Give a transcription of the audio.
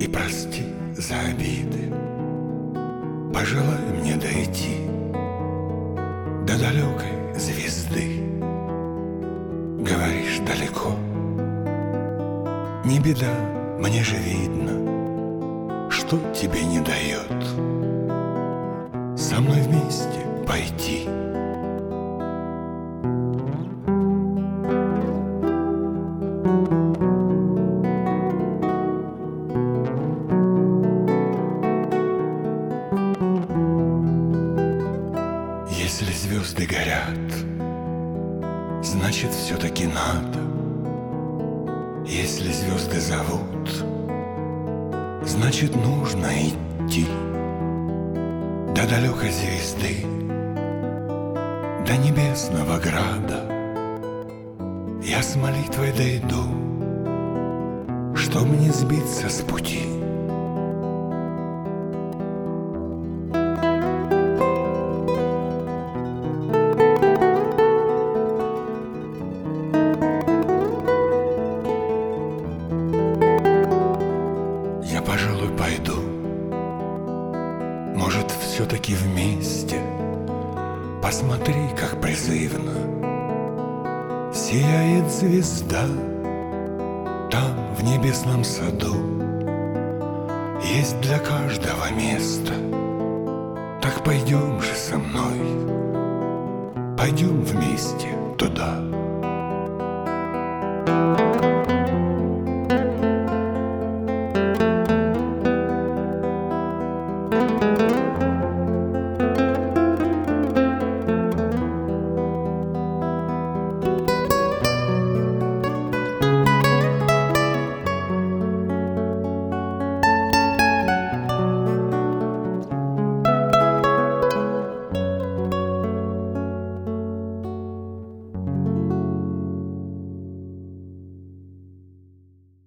И прости за обиды. Пожелай мне дойти до далекой звезды. Говоришь, далеко. Не беда, мне же видно, что тебе не дает со мной вместе пойти. Если звезды горят, значит, все-таки надо. Если звезды зовут, значит, нужно идти до далекой звезды, до небесного града. Я с молитвой дойду, чтоб не сбиться с пути. Я, пожалуй, пойду. Может, все-таки вместе. Посмотри, как призывно сияет звезда. Там, в небесном саду, есть для каждого место. Так пойдем же со мной, пойдем вместе туда.